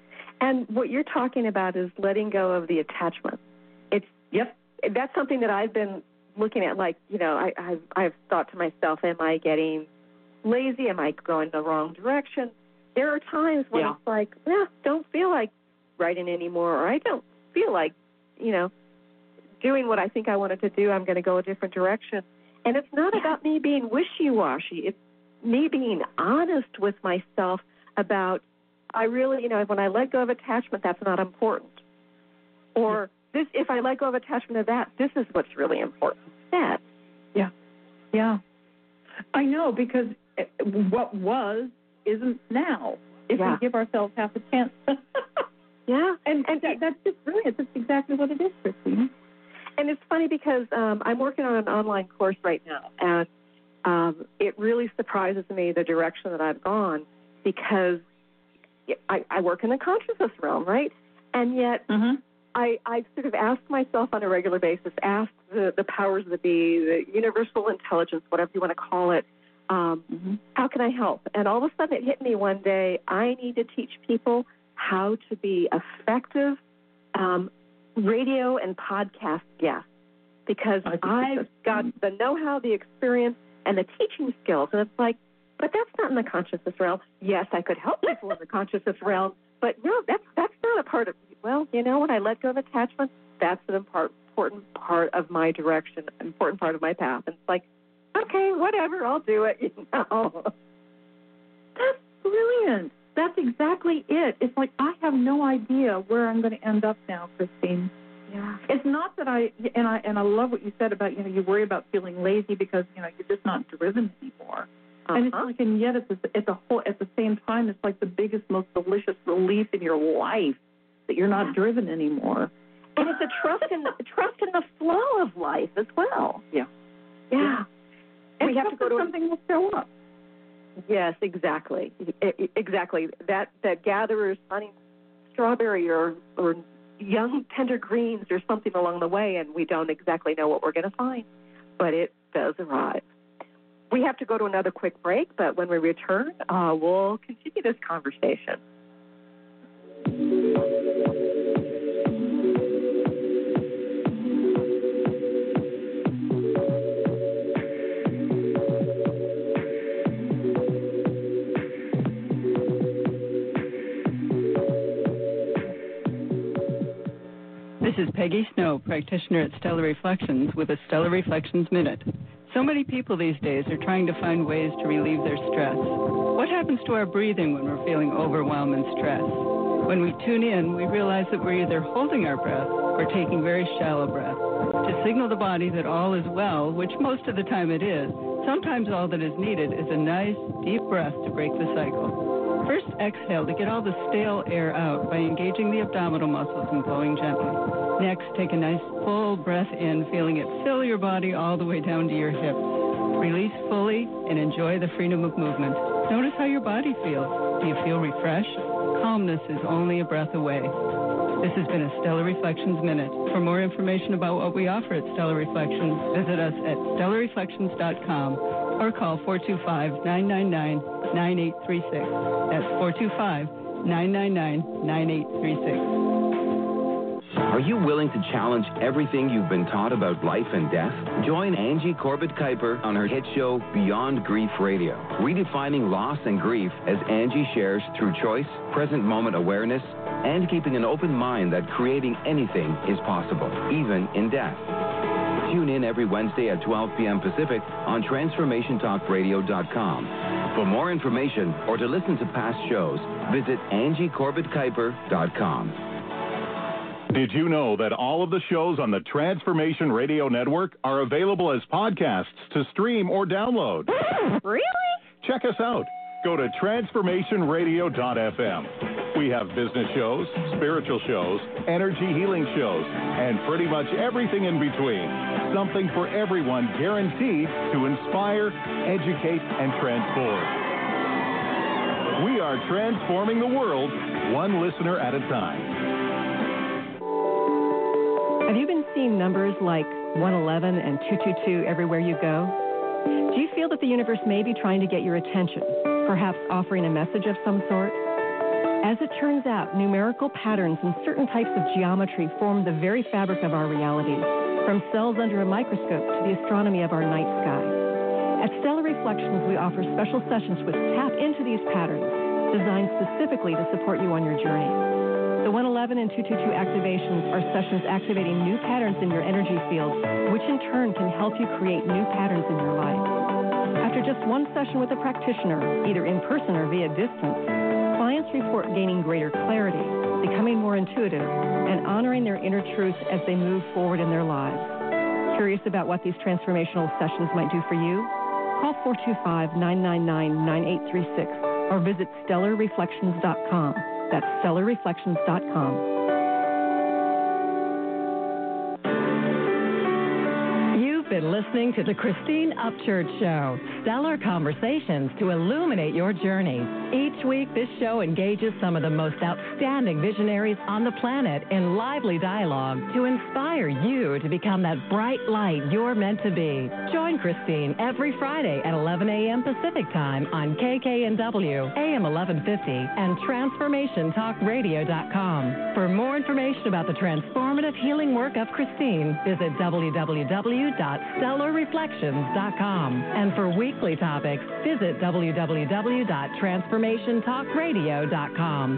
Speaker 2: And what you're talking about is letting go of the attachment. It's
Speaker 4: yep.
Speaker 2: That's something that I've been looking at, like, you know, I, I've, I've thought to myself, am I getting lazy? Am I going the wrong direction? There are times when yeah. it's like, yeah, don't feel like writing anymore, or I don't feel like, you know, doing what I think I wanted to do. I'm going to go a different direction. And it's not yeah. about me being wishy-washy. It's me being honest with myself about, I really, you know, when I let go of attachment, that's not important. Or this, if I let go of attachment of that, this is what's really important. That.
Speaker 4: Yeah. Yeah. I know, because what was isn't now, if yeah. we give ourselves half a chance.
Speaker 2: yeah.
Speaker 4: And, and that, that's just brilliant. That's exactly what it is, Christine.
Speaker 2: And and it's funny because um, I'm working on an online course right now, and um, it really surprises me the direction that I've gone because I, I work in the consciousness realm, right? And yet mm-hmm. I, I sort of ask myself on a regular basis, ask the, the powers that be, the universal intelligence, whatever you want to call it, um, mm-hmm. how can I help? And all of a sudden it hit me one day, I need to teach people how to be effective um, radio and podcast guests because I've got the know-how, the experience, and the teaching skills. And it's like, but that's not in the consciousness realm. Yes, I could help people in the consciousness realm, but no, that's that's not a part of, well, you know, when I let go of attachment, that's an important part of my direction, important part of my path. And it's like, okay, whatever, I'll do it, you know.
Speaker 4: That's brilliant. That's exactly it. It's like I have no idea where I'm going to end up now, Christine.
Speaker 2: Yeah.
Speaker 4: It's not that I and I and I love what you said about, you know, you worry about feeling lazy because, you know, you're just not driven anymore. Uh-huh. And it's like, and yet at the at the whole at the same time, it's like the biggest, most delicious relief in your life that you're not yeah. driven anymore.
Speaker 2: And it's a trust in the trust in the flow of life as well.
Speaker 4: Yeah.
Speaker 2: Yeah.
Speaker 4: yeah. And
Speaker 2: we have to go to
Speaker 4: something will show up.
Speaker 2: Yes, exactly, exactly. That that gatherer's hunting strawberry or or young tender greens or something along the way, and we don't exactly know what we're going to find, but it does arrive. We have to go to another quick break, but when we return, uh, we'll continue this conversation.
Speaker 6: This is Peggy Snow, practitioner at Stellar Reflections, with a Stellar Reflections Minute. So many people these days are trying to find ways to relieve their stress. What happens to our breathing when we're feeling overwhelmed and stressed? When we tune in, we realize that we're either holding our breath or taking very shallow breaths to signal the body that all is well, which most of the time it is. Sometimes all that is needed is a nice, deep breath to break the cycle. First, exhale to get all the stale air out by engaging the abdominal muscles and blowing gently. Next, take a nice full breath in, feeling it fill your body all the way down to your hips. Release fully and enjoy the freedom of movement. Notice how your body feels. Do you feel refreshed? Calmness is only a breath away. This has been a Stellar Reflections Minute. For more information about what we offer at Stellar Reflections, visit us at stellar reflections dot com or call four two five, nine nine nine, nine eight three six. That's four two five, nine nine nine, nine eight three six.
Speaker 13: Are you willing to challenge everything you've been taught about life and death? Join Angie Corbett-Kuiper on her hit show Beyond Grief Radio, redefining loss and grief as Angie shares through choice, present moment awareness, and keeping an open mind that creating anything is possible, even in death. Tune in every Wednesday at twelve p.m. Pacific on transformation talk radio dot com. For more information or to listen to past shows, visit angie corbett kuiper dot com.
Speaker 14: Did you know that all of the shows on the Transformation Radio Network are available as podcasts to stream or download?
Speaker 2: Really?
Speaker 14: Check us out. Go to transformation radio dot f m. We have business shows, spiritual shows, energy healing shows, and pretty much everything in between. Something for everyone, guaranteed to inspire, educate, and transform. We are transforming the world, one listener at a time.
Speaker 12: Have you been seeing numbers like one eleven and two two two everywhere you go? Do you feel that the universe may be trying to get your attention, perhaps offering a message of some sort? As it turns out, numerical patterns and certain types of geometry form the very fabric of our reality, from cells under a microscope to the astronomy of our night sky. At Stellar Reflections, we offer special sessions which tap into these patterns, designed specifically to support you on your journey. The one eleven and two two two activations are sessions activating new patterns in your energy field, which in turn can help you create new patterns in your life. After just one session with a practitioner, either in person or via distance, clients report gaining greater clarity, becoming more intuitive, and honoring their inner truth as they move forward in their lives. Curious about what these transformational sessions might do for you? Call four two five, nine nine nine, nine eight three six or visit stellar reflections dot com. That's stellar reflections dot com.
Speaker 1: listening to The Christine Upchurch Show, stellar conversations to illuminate your journey. Each week, this show engages some of the most outstanding visionaries on the planet in lively dialogue to inspire you to become that bright light you're meant to be. Join Christine every Friday at eleven a.m. Pacific Time on K K N W, A M eleven fifty, and transformation talk radio dot com. For more information about the transformative healing work of Christine, visit w w w dot stellar reflections dot com. And for weekly topics, visit w w w dot transformation talk radio dot com.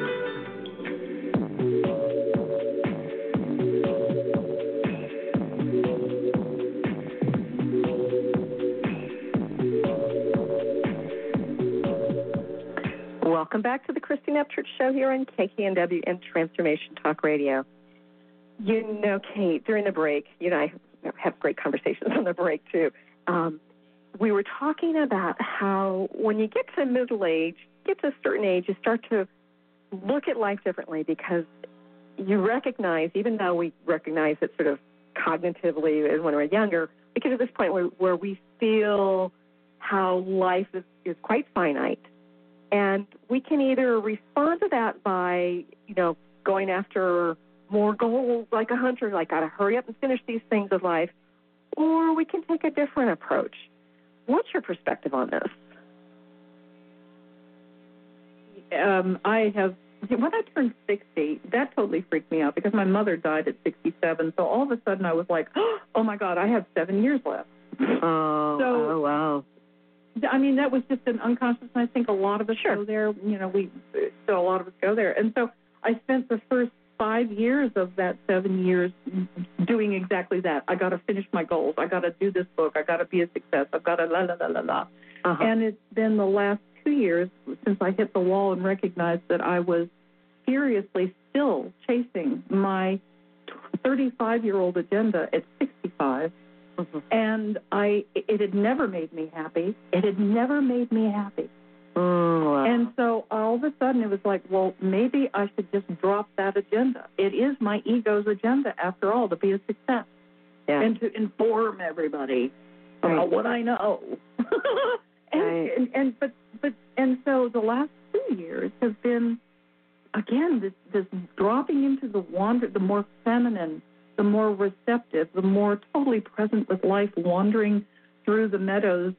Speaker 2: Welcome back to the Christine Upchurch Show here on K K N W and Transformation Talk Radio. You know, Kate, during the break, you and I have great conversations on the break, too. Um, we were talking about how when you get to middle age, get to a certain age, you start to look at life differently because you recognize, even though we recognize it sort of cognitively as when we're younger, we get to this point where, where we feel how life is, is quite finite. And we can either respond to that by, you know, going after more goals like a hunter, like, got to hurry up and finish these things of life, or we can take a different approach. What's your perspective on this?
Speaker 4: Um, I have, when I turned sixty, that totally freaked me out because my mother died at sixty-seven. So all of a sudden I was like, oh, my God, I have seven years left.
Speaker 2: Oh,
Speaker 4: so,
Speaker 2: oh wow.
Speaker 4: I mean, that was just an unconscious, and I think a lot of us
Speaker 2: sure.
Speaker 4: go there. You know, we, so a lot of us go there. And so I spent the first five years of that seven years doing exactly that. I got to finish my goals. I got to do this book. I got to be a success. I've got to la, la, la, la, la. Uh-huh. And it's been the last two years since I hit the wall and recognized that I was seriously still chasing my thirty-five-year-old agenda at sixty-five. Mm-hmm. And I, it had never made me happy. It had never made me happy.
Speaker 2: Mm, wow.
Speaker 4: And so all of a sudden it was like, well, maybe I should just drop that agenda. It is my ego's agenda, after all, to be a success
Speaker 2: yeah.
Speaker 4: and to inform everybody
Speaker 2: right.
Speaker 4: about what I know. and,
Speaker 2: right.
Speaker 4: and, and but but and so the last two years have been, again, this this dropping into the wander, the more feminine, the more receptive, the more totally present with life, wandering through the meadows,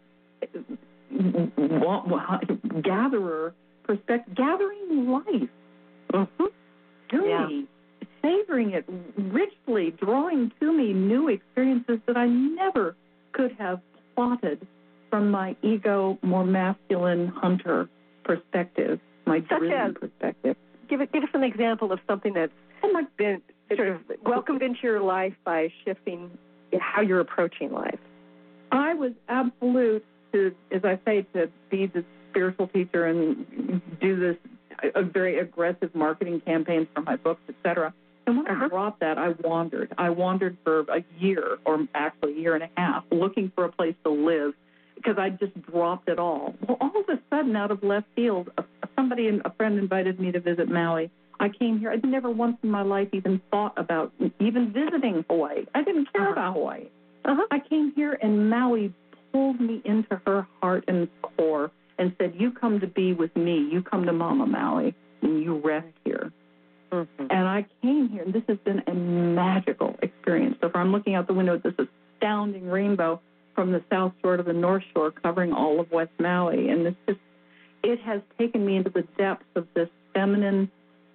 Speaker 4: gatherer perspective, gathering life, mm-hmm. really yeah. savoring it richly, drawing to me new experiences that I never could have plotted from my ego, more masculine hunter perspective, my driven perspective.
Speaker 2: Give it, give us an example of something that's
Speaker 4: oh my,
Speaker 2: been sort of welcomed into your life by shifting how you're approaching life.
Speaker 4: I was absolute to, as I say, to be the spiritual teacher and do this a very aggressive marketing campaigns for my books, et cetera. And when uh-huh. I dropped that, I wandered. I wandered for a year, or actually a year and a half, looking for a place to live because I just dropped it all. Well, all of a sudden, out of left field, somebody, a friend invited me to visit Maui. I came here. I'd never once in my life even thought about even visiting Hawaii. I didn't care uh-huh. about Hawaii. Uh-huh. I came here, and Maui pulled me into her heart and core and said, you come to be with me. You come to Mama Maui, and you rest here. Mm-hmm. And I came here, and this has been a magical experience. So if I'm looking out the window at this astounding rainbow from the south shore to the north shore covering all of West Maui, and this just, it has taken me into the depths of this feminine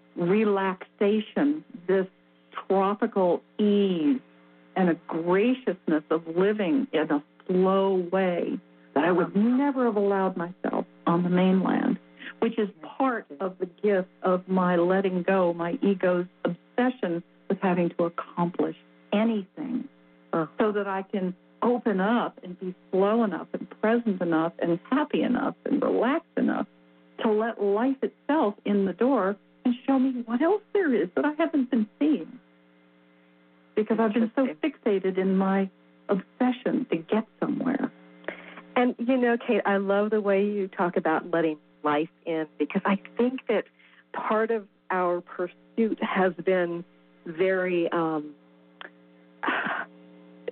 Speaker 4: relaxation, this tropical ease, and a graciousness of living in a slow way that I would never have allowed myself on the mainland, which is part of the gift of my letting go, my ego's obsession with having to accomplish anything uh, so that I can open up and be slow enough and present enough and happy enough and relaxed enough to let life itself in the door and show me what else there is that I haven't been seeing. Because I've been so fixated in my obsession to get somewhere.
Speaker 2: And, you know, Kate, I love the way you talk about letting life in, because I think that part of our pursuit has been very um,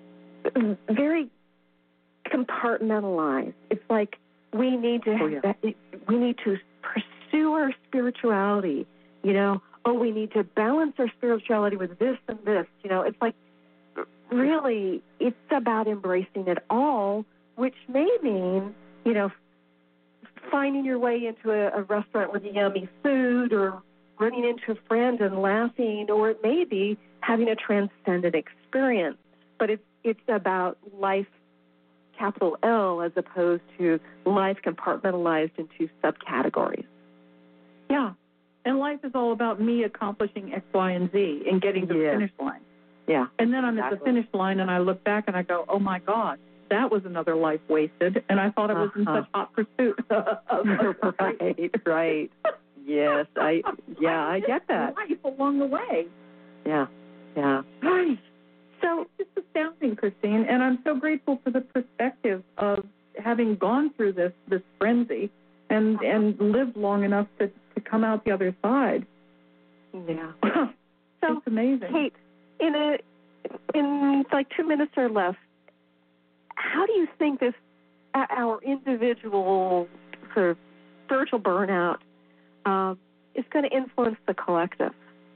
Speaker 2: very compartmentalized. It's like we need to
Speaker 4: oh, yeah.
Speaker 2: we need to pursue our spirituality. You know, oh, we need to balance our spirituality with this and this. You know, it's like really it's about embracing it all, which may mean, you know, finding your way into a, a restaurant with yummy food, or running into a friend and laughing, or it may be having a transcendent experience. But it's it's about life, capital L, as opposed to life compartmentalized into subcategories.
Speaker 4: Yeah, and life is all about me accomplishing X, Y, and Z and getting to
Speaker 2: yeah.
Speaker 4: the finish line.
Speaker 2: Yeah.
Speaker 4: And then I'm
Speaker 2: exactly.
Speaker 4: at the finish line, and I look back and I go, oh my God, that was another life wasted, and I thought it was uh-huh. in such hot pursuit.
Speaker 2: right, right. Yes, I yeah, I, I get that.
Speaker 4: Life along the way.
Speaker 2: Yeah, yeah.
Speaker 4: Right. So it's just astounding, Christine, and I'm so grateful for the perspective of having gone through this this frenzy and and lived long enough to, to come out the other side.
Speaker 2: Yeah.
Speaker 4: So it's amazing.
Speaker 2: Kate, in a in like two minutes or less, how do you think this our individual sort of spiritual burnout um, is going to influence the collective?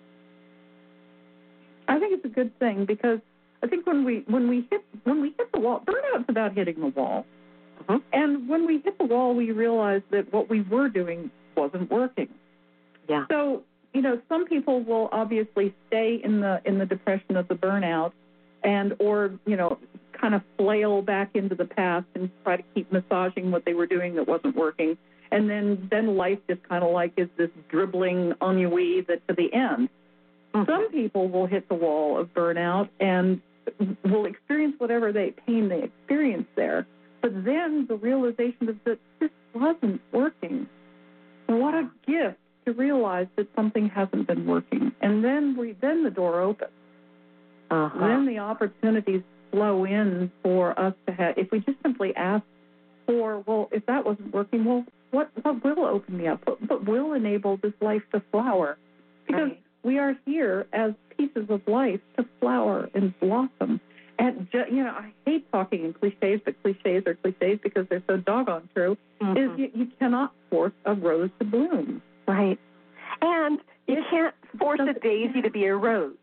Speaker 4: I think it's a good thing, because I think when we when we hit when we hit the wall, burnout's about hitting the wall.
Speaker 2: Mm-hmm.
Speaker 4: And when we hit the wall, we realized that what we were doing wasn't working.
Speaker 2: Yeah.
Speaker 4: So, you know, some people will obviously stay in the in the depression of the burnout, and or you know, kind of flail back into the past and try to keep massaging what they were doing that wasn't working. And then then life just kind of like is this dribbling ennui that to the end. Mm-hmm. Some people will hit the wall of burnout and will experience whatever they pain they experience there, but then the realization is that this wasn't working. What a gift to realize that something hasn't been working, and then we then the door opens.
Speaker 2: Uh-huh.
Speaker 4: Then the opportunities flow in for us to have. If we just simply ask for, well, if that wasn't working, well, what what will open me up? What, what will enable this life to flower? Because
Speaker 2: right.
Speaker 4: we are here as pieces of life to flower and blossom. And, ju- you know, I hate talking in cliches, but cliches are cliches because they're so doggone true,
Speaker 2: mm-hmm.
Speaker 4: is you, you cannot force a rose to bloom.
Speaker 2: Right. And you it, can't force a daisy to be a rose.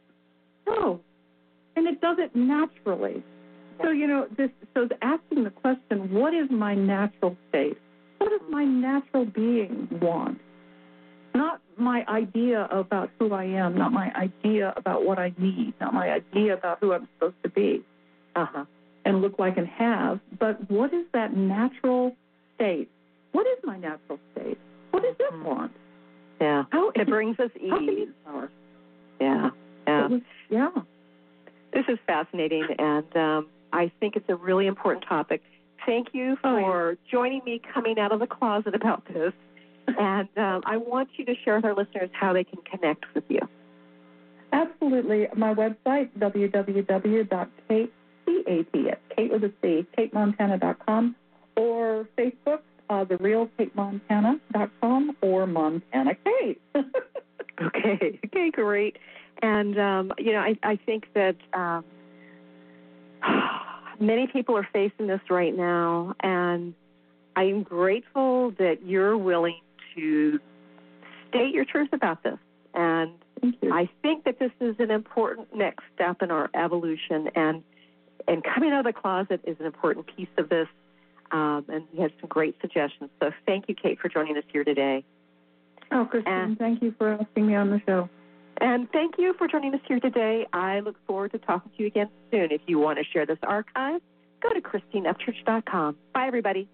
Speaker 4: No. And it does it naturally. So, you know, this. so asking the question, what is my natural state? What does my natural being want? Not my idea about who I am, not my idea about what I need, not my idea about who I'm supposed to be
Speaker 2: uh-huh.
Speaker 4: and look like and have, but what is that natural state? What is my natural state? What does it want?
Speaker 2: Yeah,
Speaker 4: how,
Speaker 2: it brings us ease. Yeah, yeah.
Speaker 4: Was, yeah.
Speaker 2: This is fascinating, and um, I think it's a really important topic. Thank you for oh, yeah. joining me coming out of the closet about this. And um, I want you to share with our listeners how they can connect with you.
Speaker 4: Absolutely. My website, w w w dot kate, C A T, Kate with a C, kate montana dot com, or Facebook, uh, the real kate montana dot com, or Montana Kate.
Speaker 2: Okay. Okay, great. And, um, you know, I, I think that um, many people are facing this right now, and I'm grateful that you're willing to state your truth about this. And I think that this is an important next step in our evolution, and and coming out of the closet is an important piece of this. Um, and you had some great suggestions. So thank you, Kate, for joining us here today.
Speaker 4: Oh, Christine, and, thank you for asking me on the show.
Speaker 2: And thank you for joining us here today. I look forward to talking to you again soon. If you want to share this archive, go to christine upchurch dot com. Bye, everybody.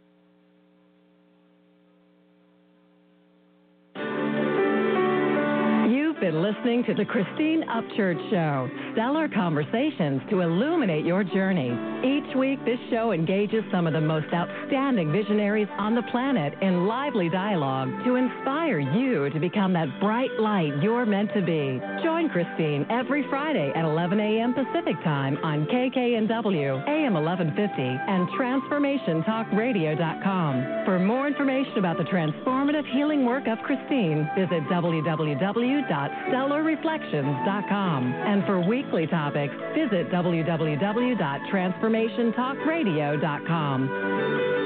Speaker 1: Been listening to The Christine Upchurch Show, stellar conversations to illuminate your journey. Each week, this show engages some of the most outstanding visionaries on the planet in lively dialogue to inspire you to become that bright light you're meant to be. Join Christine every Friday at eleven a.m. Pacific Time on K K N W, A M eleven fifty, and transformation talk radio dot com. For more information about the transformative healing work of Christine, visit w w w dot stellar reflections dot com. And for weekly topics, visit w w w dot transformation talk radio dot com.